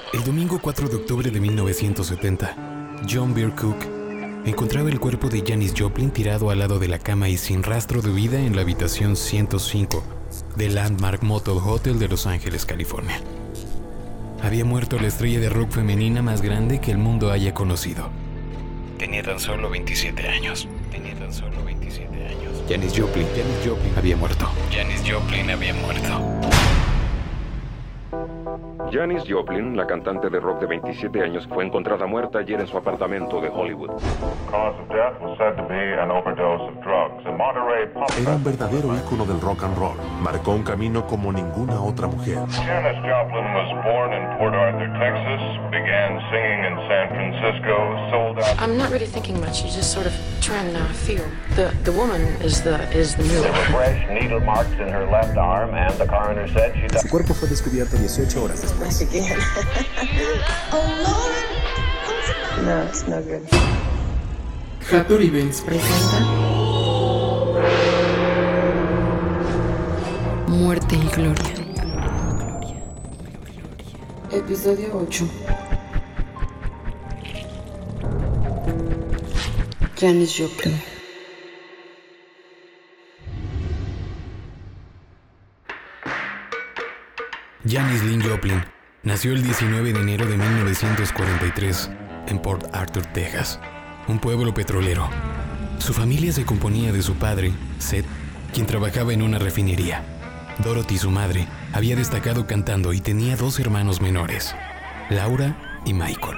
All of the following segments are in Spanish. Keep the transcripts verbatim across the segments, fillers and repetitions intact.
El domingo cuatro de octubre de mil novecientos setenta, John Beer Cook encontraba el cuerpo de Janis Joplin tirado al lado de la cama y sin rastro de vida en la habitación ciento cinco del Landmark Motel Hotel de Los Ángeles, California. Había muerto la estrella de rock femenina más grande que el mundo haya conocido. Tenía tan solo veintisiete años. Tenía tan solo veintisiete años. Janis Joplin, Janis Joplin había muerto. Janis Joplin había muerto. Janis Joplin, la cantante de rock de veintisiete años, fue encontrada muerta ayer en su apartamento de Hollywood. Era un verdadero ícono del rock and roll. Marcó un camino como ninguna otra mujer. Janis Joplin was born in Port Arthur, Texas, began singing in San Francisco, sold out. I'm not really thinking much. You just sort of try and uh, feel. The the woman is the is the new. There were fresh needle marks in her left arm, and the coroner said she died. Su cuerpo fue descubierto dieciocho horas después. Oh Lord. No, it's no good. Happy Events Presenta Muerte y Gloria. Episodio ocho. Janis Joplin. Janis Lynn Joplin nació el diecinueve de enero de mil novecientos cuarenta y tres en Port Arthur, Texas, un pueblo petrolero. Su familia se componía de su padre, Seth, quien trabajaba en una refinería. Dorothy, su madre, había destacado cantando y tenía dos hermanos menores, Laura y Michael.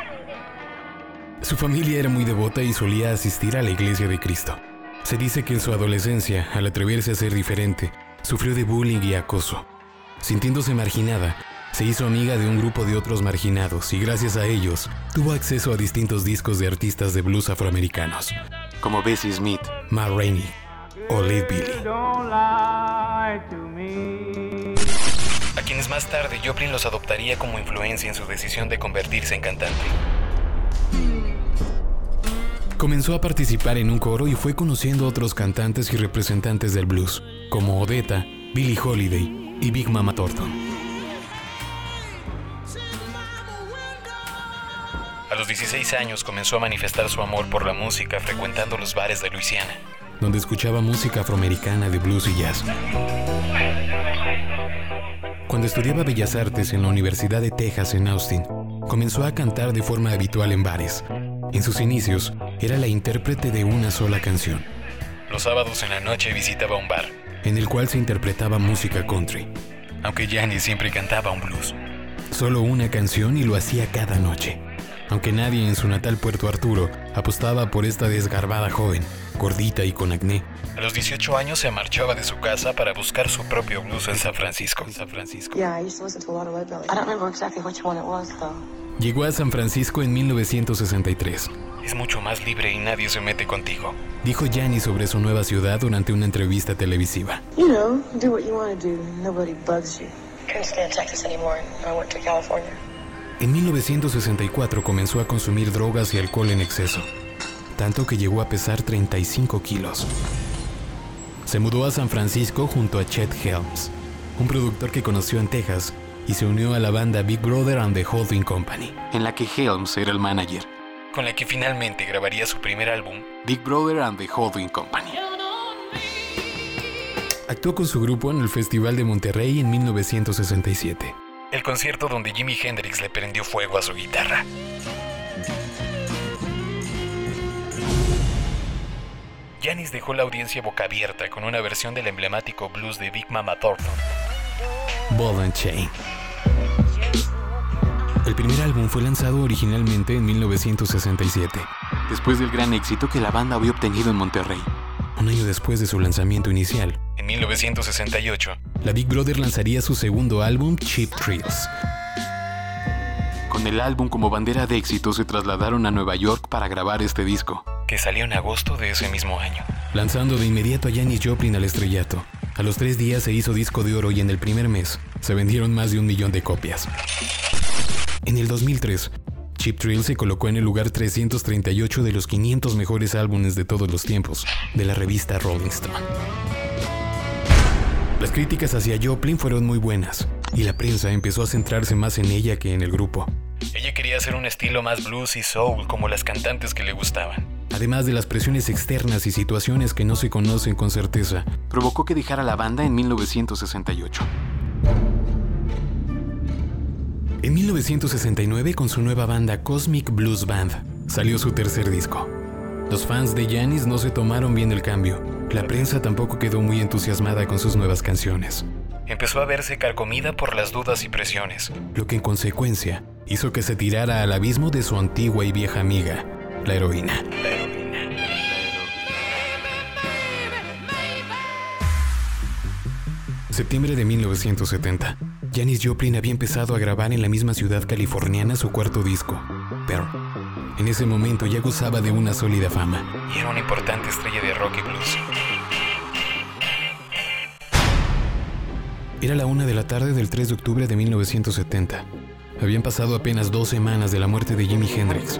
Su familia era muy devota y solía asistir a la Iglesia de Cristo. Se dice que en su adolescencia, al atreverse a ser diferente, sufrió de bullying y acoso. Sintiéndose marginada, se hizo amiga de un grupo de otros marginados y gracias a ellos tuvo acceso a distintos discos de artistas de blues afroamericanos, como Bessie Smith, Ma Rainey o Lead Belly. A quienes más tarde Joplin los adoptaría como influencia en su decisión de convertirse en cantante. Comenzó a participar en un coro y fue conociendo a otros cantantes y representantes del blues, como Odetta, Billie Holiday y Big Mama Thornton. A los dieciséis años comenzó a manifestar su amor por la música frecuentando los bares de Luisiana, donde escuchaba música afroamericana de blues y jazz. Cuando estudiaba Bellas Artes en la Universidad de Texas en Austin, comenzó a cantar de forma habitual en bares. En sus inicios, era la intérprete de una sola canción. Los sábados en la noche visitaba un bar, en el cual se interpretaba música country, aunque Janis siempre cantaba un blues. Solo una canción y lo hacía cada noche, aunque nadie en su natal Puerto Arturo apostaba por esta desgarbada joven, gordita y con acné. A los dieciocho años se marchaba de su casa para buscar su propio blues en San Francisco. En San Francisco. Yeah, I used to listen to a lot of Lead Belly. I don't remember exactly which one it was, though. Llegó a San Francisco en mil novecientos sesenta y tres. Es mucho más libre y nadie se mete contigo, dijo Janis sobre su nueva ciudad durante una entrevista televisiva. You know, do what you want to do. Nobody bugs you. Couldn't stand Texas anymore. I went to California. En mil novecientos sesenta y cuatro comenzó a consumir drogas y alcohol en exceso, tanto que llegó a pesar treinta y cinco kilos. Se mudó a San Francisco junto a Chet Helms, un productor que conoció en Texas, y se unió a la banda Big Brother and the Holding Company, en la que Helms era el manager, con la que finalmente grabaría su primer álbum, Big Brother and the Holding Company. Actuó con su grupo en el Festival de Monterrey en mil novecientos sesenta y siete, el concierto donde Jimi Hendrix le prendió fuego a su guitarra. Janis dejó la audiencia boca abierta con una versión del emblemático blues de Big Mama Thornton, Ball and Chain. El primer álbum fue lanzado originalmente en mil novecientos sesenta y siete, después del gran éxito que la banda había obtenido en Monterrey. Un año después de su lanzamiento inicial, en mil novecientos sesenta y ocho, la Big Brother lanzaría su segundo álbum, Cheap Thrills. Con el álbum como bandera de éxito se trasladaron a Nueva York para grabar este disco, que salió en agosto de ese mismo año, lanzando de inmediato a Janis Joplin al estrellato. A los tres días se hizo disco de oro y en el primer mes se vendieron más de un millón de copias. En el dos mil tres, Cheap Thrills se colocó en el lugar trescientos treinta y ocho de los quinientos mejores álbumes de todos los tiempos de la revista Rolling Stone. Las críticas hacia Joplin fueron muy buenas. y la prensa empezó a centrarse más en ella que en el grupo. Ella quería hacer un estilo más blues y soul como las cantantes que le gustaban. Además de las presiones externas y situaciones que no se conocen con certeza, provocó que dejara la banda en mil novecientos sesenta y ocho. En mil novecientos sesenta y nueve, con su nueva banda Cosmic Blues Band, salió su tercer disco. Los fans de Janis no se tomaron bien el cambio. La prensa tampoco quedó muy entusiasmada con sus nuevas canciones. Empezó a verse carcomida por las dudas y presiones, lo que en consecuencia hizo que se tirara al abismo de su antigua y vieja amiga, la heroína. La heroína. Septiembre de mil novecientos setenta. Janis Joplin había empezado a grabar en la misma ciudad californiana su cuarto disco, Pearl. En ese momento ya gozaba de una sólida fama y era una importante estrella de rock y blues. Era la una de la tarde del tres de octubre de mil novecientos setenta. Habían pasado apenas dos semanas de la muerte de Jimi Hendrix.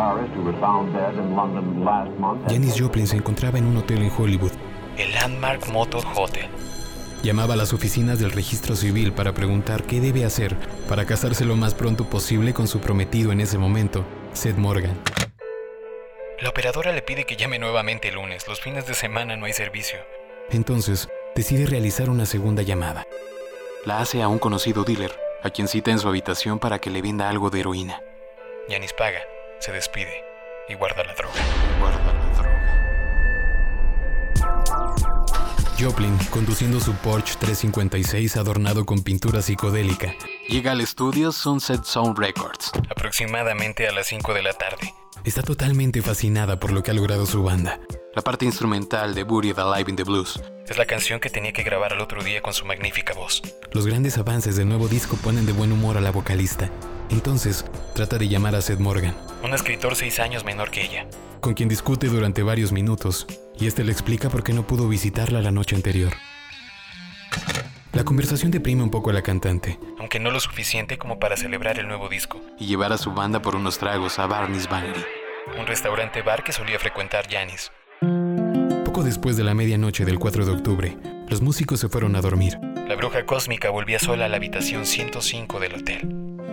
Janis Joplin se encontraba en un hotel en Hollywood, el Landmark Motor Hotel. Llamaba a las oficinas del registro civil para preguntar qué debe hacer para casarse lo más pronto posible con su prometido en ese momento, Seth Morgan. La operadora le pide que llame nuevamente el lunes. Los fines de semana no hay servicio. Entonces, decide realizar una segunda llamada. La hace a un conocido dealer, a quien cita en su habitación para que le venda algo de heroína. Janis paga, se despide y guarda la droga. Guarda la droga. Joplin, conduciendo su Porsche trescientos cincuenta y seis adornado con pintura psicodélica, llega al estudio Sunset Sound Records, aproximadamente a las cinco de la tarde. Está totalmente fascinada por lo que ha logrado su banda. La parte instrumental de Buried Alive in the Blues es la canción que tenía que grabar al otro día con su magnífica voz. Los grandes avances del nuevo disco ponen de buen humor a la vocalista. Entonces, trata de llamar a Seth Morgan, un escritor seis años menor que ella, con quien discute durante varios minutos, y este le explica por qué no pudo visitarla la noche anterior. La conversación deprime un poco a la cantante, aunque no lo suficiente como para celebrar el nuevo disco y llevar a su banda por unos tragos a Barney's Vanity, un restaurante bar que solía frecuentar Janis. Poco después de la medianoche del cuatro de octubre, los músicos se fueron a dormir. La bruja cósmica volvía sola a la habitación ciento cinco del hotel.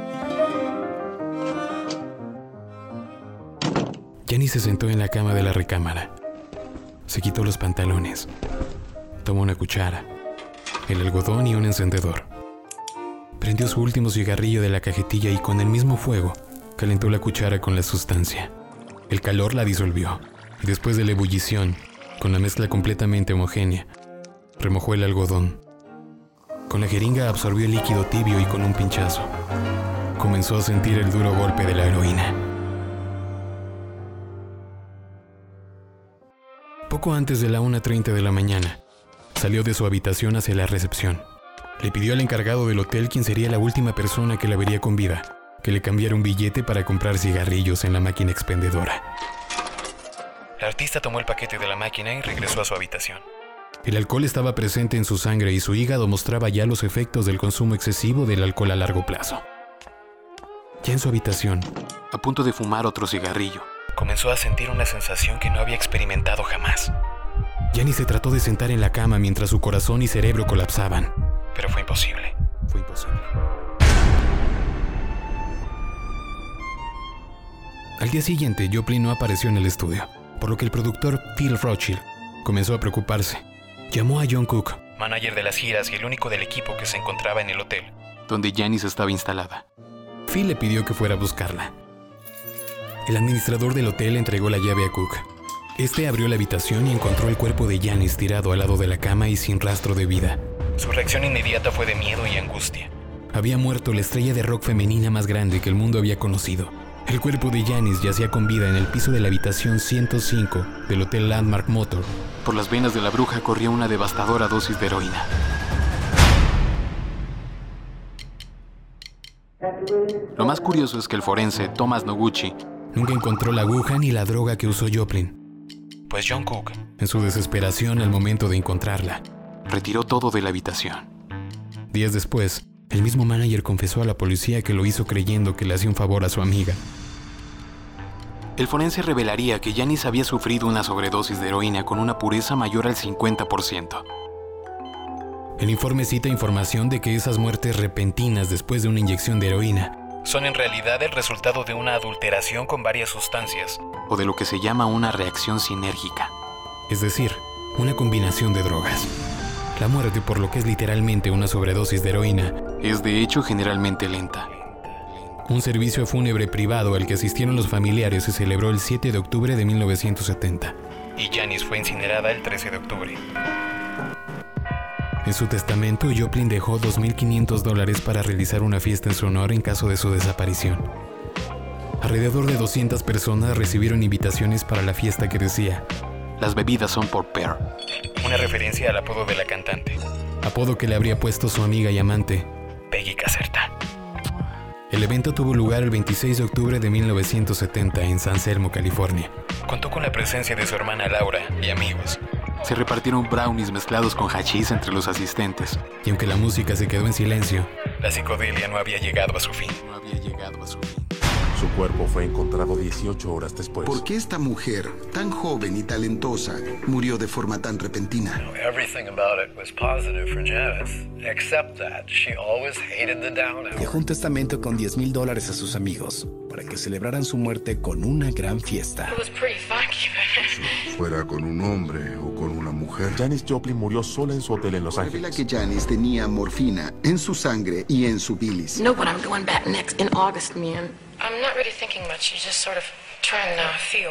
Janis se sentó en la cama de la recámara. Se quitó los pantalones. Tomó una cuchara, el algodón y un encendedor. Prendió su último cigarrillo de la cajetilla y con el mismo fuego calentó la cuchara con la sustancia. El calor la disolvió y después de la ebullición, con la mezcla completamente homogénea, remojó el algodón. Con la jeringa absorbió el líquido tibio y con un pinchazo comenzó a sentir el duro golpe de la heroína. Poco antes de la una treinta de la mañana, salió de su habitación hacia la recepción. Le pidió al encargado del hotel, quien sería la última persona que la vería con vida, que le cambiara un billete para comprar cigarrillos en la máquina expendedora. La artista tomó el paquete de la máquina y regresó a su habitación. El alcohol estaba presente en su sangre y su hígado mostraba ya los efectos del consumo excesivo del alcohol a largo plazo. Ya en su habitación, a punto de fumar otro cigarrillo, comenzó a sentir una sensación que no había experimentado jamás. Janis se trató de sentar en la cama mientras su corazón y cerebro colapsaban, pero fue imposible. Fue imposible. Al día siguiente, Joplin no apareció en el estudio, por lo que el productor Phil Rothschild comenzó a preocuparse. Llamó a John Cook, manager de las giras y el único del equipo que se encontraba en el hotel, donde Janis estaba instalada. Phil le pidió que fuera a buscarla. El administrador del hotel entregó la llave a Cook. Este abrió la habitación y encontró el cuerpo de Janis tirado al lado de la cama y sin rastro de vida. Su reacción inmediata fue de miedo y angustia. Había muerto la estrella de rock femenina más grande que el mundo había conocido. El cuerpo de Janis yacía con vida en el piso de la habitación ciento cinco del Hotel Landmark Motor. Por las venas de la bruja corría una devastadora dosis de heroína. Lo más curioso es que el forense Thomas Noguchi nunca encontró la aguja ni la droga que usó Joplin. Pues John Cook, en su desesperación al momento de encontrarla, retiró todo de la habitación. Días después, el mismo manager confesó a la policía que lo hizo creyendo que le hacía un favor a su amiga. El forense revelaría que Janis había sufrido una sobredosis de heroína con una pureza mayor al cincuenta por ciento. El informe cita información de que esas muertes repentinas después de una inyección de heroína son en realidad el resultado de una adulteración con varias sustancias, o de lo que se llama una reacción sinérgica, es decir, una combinación de drogas. La muerte, por lo que es literalmente una sobredosis de heroína, es de hecho generalmente lenta. Un servicio fúnebre privado al que asistieron los familiares se celebró el siete de octubre de mil novecientos setenta, y Janis fue incinerada el trece de octubre. En su testamento, Joplin dejó dos mil quinientos dólares para realizar una fiesta en su honor en caso de su desaparición. Alrededor de doscientas personas recibieron invitaciones para la fiesta que decía: "Las bebidas son por Pearl", una referencia al apodo de la cantante, apodo que le habría puesto su amiga y amante, Peggy Caserta. El evento tuvo lugar el veintiséis de octubre de mil novecientos setenta en San Selmo, California. Contó con la presencia de su hermana Laura y amigos. Se repartieron brownies mezclados con hachís entre los asistentes, y aunque la música se quedó en silencio, la psicodelia no había llegado a su fin. No había llegado a su fin. Su cuerpo fue encontrado dieciocho horas después. ¿Por qué esta mujer, tan joven y talentosa, murió de forma tan repentina? Everything about it was positive for Janis, except that she always hated the down hour. Dejó un testamento con diez mil dólares a sus amigos para que celebraran su muerte con una gran fiesta. It was pretty funky, but... Fuera con un hombre o con una mujer. Janis Joplin murió sola en su hotel en Los Revela Ángeles. que Janis tenía morfina en su sangre y en su bilis. You know what, I'm going back next in August, man. I'm not really thinking much. You're just sort of trying to feel.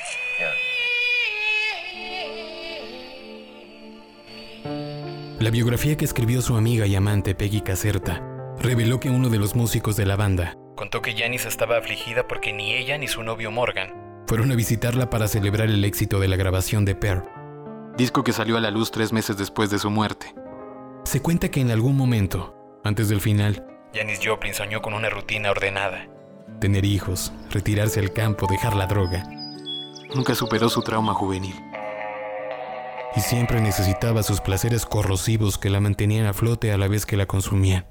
Yeah. La biografía que escribió su amiga y amante Peggy Caserta reveló que uno de los músicos de la banda contó que Janis estaba afligida porque ni ella ni su novio Morgan fueron a visitarla para celebrar el éxito de la grabación de Pearl, disco que salió a la luz tres meses después de su muerte. Se cuenta que en algún momento, antes del final, Janis Joplin soñó con una rutina ordenada: tener hijos, retirarse al campo, dejar la droga. Nunca superó su trauma juvenil. Y siempre necesitaba sus placeres corrosivos que la mantenían a flote a la vez que la consumían.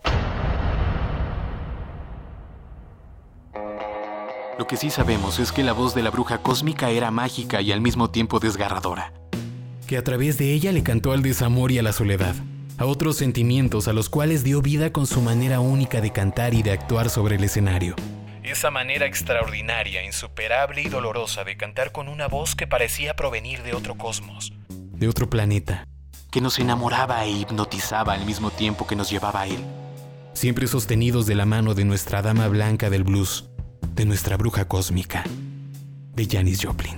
Lo que sí sabemos es que la voz de la bruja cósmica era mágica y al mismo tiempo desgarradora. Que a través de ella le cantó al desamor y a la soledad, a otros sentimientos a los cuales dio vida con su manera única de cantar y de actuar sobre el escenario. Esa manera extraordinaria, insuperable y dolorosa de cantar con una voz que parecía provenir de otro cosmos, de otro planeta, que nos enamoraba e hipnotizaba al mismo tiempo que nos llevaba a él. Siempre sostenidos de la mano de nuestra dama blanca del blues, de nuestra bruja cósmica, de Janis Joplin.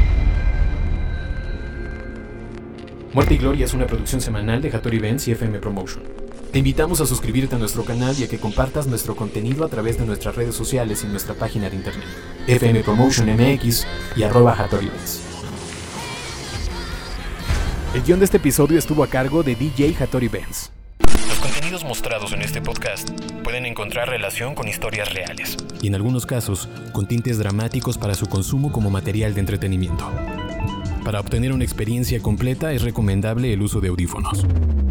Muerte y Gloria es una producción semanal de Hattori Benz y F M Promotion. Te invitamos a suscribirte a nuestro canal y a que compartas nuestro contenido a través de nuestras redes sociales y nuestra página de internet, F M Promotion M X y arroba Hattori Benz. El guión de este episodio estuvo a cargo de D J Hattori Benz. Los contenidos mostrados en este podcast pueden encontrar relación con historias reales y en algunos casos con tintes dramáticos para su consumo como material de entretenimiento. Para obtener una experiencia completa es recomendable el uso de audífonos.